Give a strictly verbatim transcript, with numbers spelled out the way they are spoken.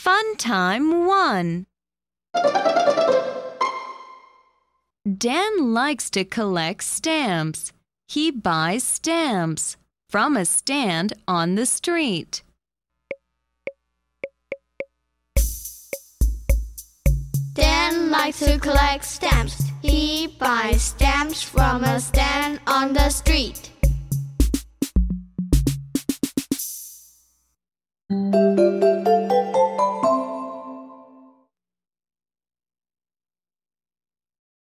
Fun Time one. Dan likes to collect stamps. He buys stamps from a stand on the street. Dan likes to collect stamps. He buys stamps from a stand on the street.